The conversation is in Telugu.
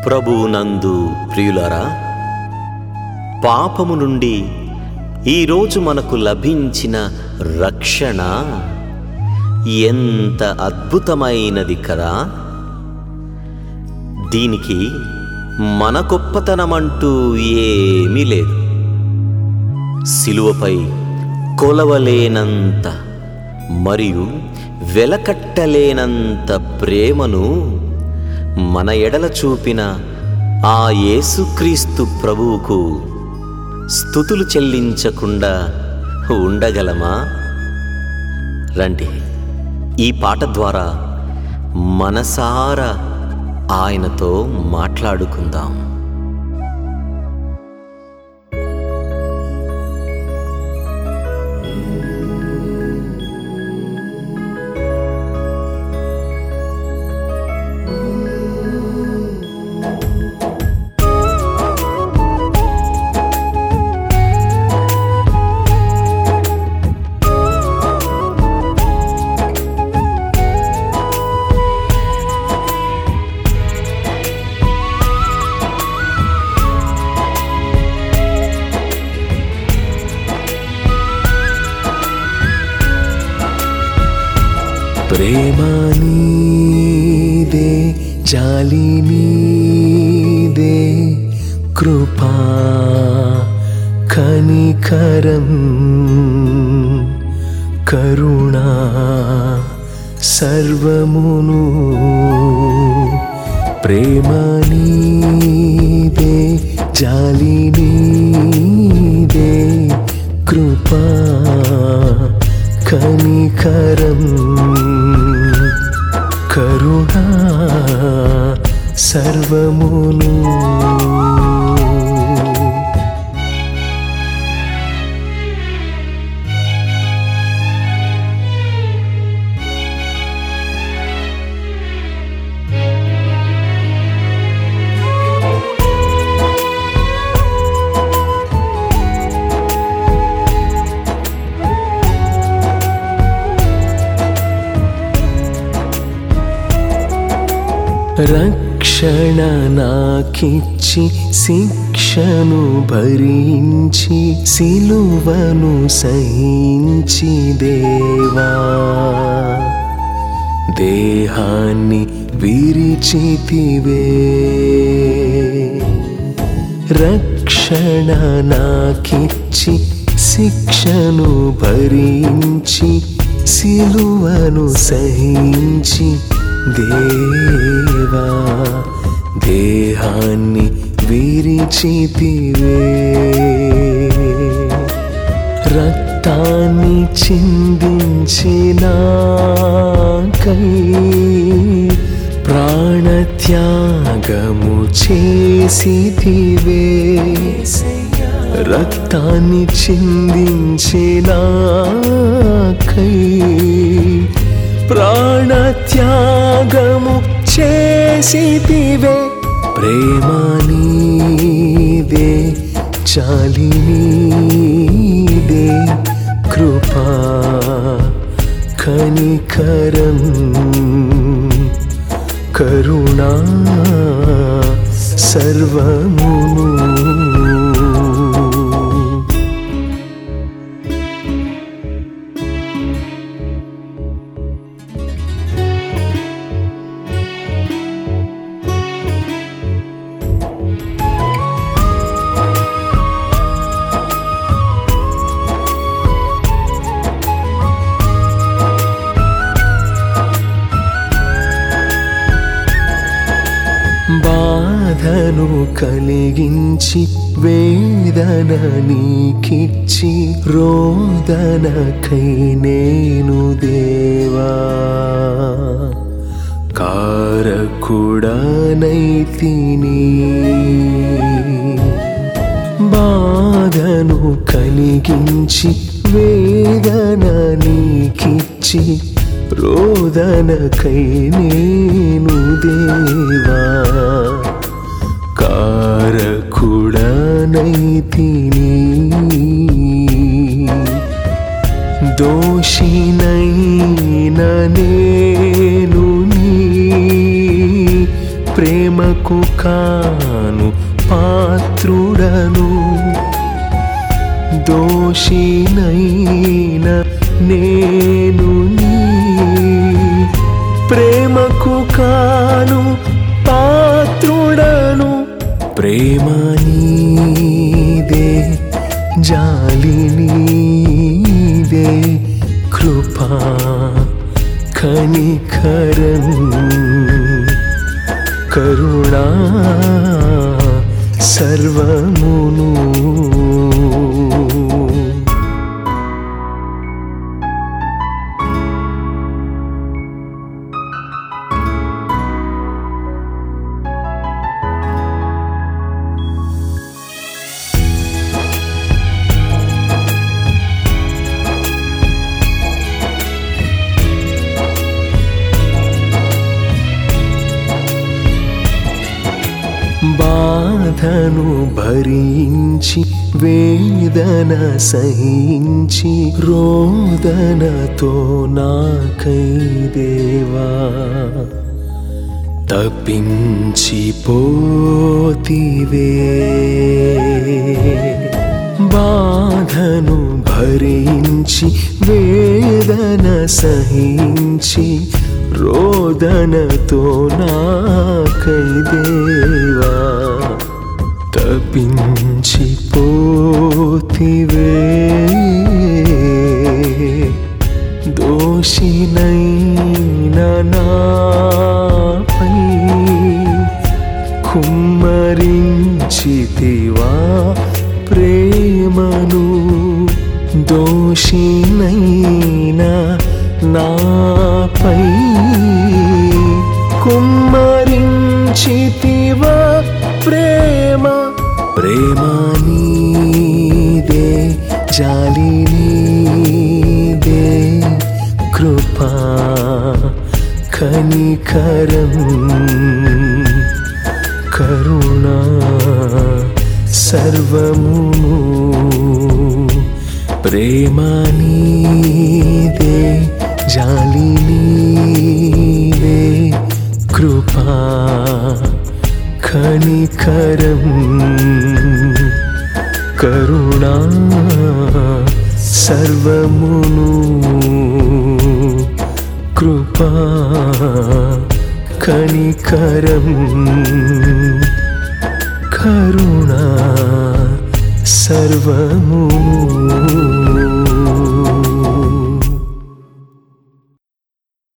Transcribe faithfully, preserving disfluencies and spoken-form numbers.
ప్రభువునందు ప్రియులారా, పాపము నుండి ఈరోజు మనకు లభించిన రక్షణ ఎంత అద్భుతమైనది కదా. దీనికి మన గొప్పతనమంటూ ఏమీ లేదు. సిలువపై కొలవలేనంత మరియు వెలకట్టలేనంత ప్రేమను మన ఎడల చూపిన ఆ యేసుక్రీస్తు ప్రభువుకు స్తుతులు చెల్లించకుండా ఉండగలమా? రండి, ఈ పాట ద్వారా మనసారా ఆయనతో మాట్లాడుకుందాం. ప్రేమ నీదే, జాలి నీదే, కృపా కనికరం కరుణా సర్వమును. ప్రేమ నీదే, జాలి నీదే, కృపా కనికరం కరుణా సర్వమును. రక్షణ నాకిచ్చి శిక్షను భరించి సిలువను సహించి దేవా, దేహాన్ని విరిచితివే. రక్షణ నాకిచ్చి శిక్షను భరించి సిలువను సహించి దేవా, దేహాన్ని విరిచితివే. రక్తాన్ని చిందించినాకై ప్రాణత్యాగము చేసితివే. రక్తాన్ని చిందించినాకై ప్రాణత్యాగము చేసితివే. ప్రేమ నీదే, జాలి నీదే, కృపా కనికరం కరుణా సర్వమును. బాధను కలిగించి వేదన నీకిచ్చి రోదనకై నేను దేవా, కారకుడనైతిని. బాధను కలిగించి వేదన నీకిచ్చి రోదనకై నేను దేవా, కారకుడనైతిని. దోషినైన నేను నీ ప్రేమ ప్రేమకు కాను పాత్రుడను, దోషినైన నేను నీ ప్రేమకు కాను పాత్రుడను. ప్రేమ నీదే, జాలి నీదే, కృపా కనికరం కరుణా సర్వమును. బాధను భరించి వేదన సహించి రోదనతో నాకై దేవా తప్పించిపోతివే. బాధను భరించి వేదన సహించి రోదనతో నాకై దేవా తప్పించిపోతివే. దోషినైన నాపై కుమ్మరించితివా ప్రేమను, దోషినైన నాపై కుమ్మరించితివా ప్రేమ. ప్రేమ నీదే, జాలి నీదే, కృపా కనికరం కరుణా సర్వమును. ప్రేమ నీదే, జాలి నీదే, కృపా కనికరం కరుణా సర్వమును. కృపా కనికరం కరుణా సర్వమును.